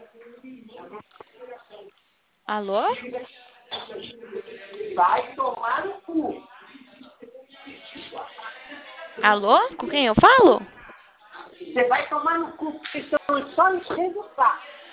Alô? Vai tomar no cu. Alô? Com quem eu falo? Você vai tomar no cu, porque estão só enchendo o saco.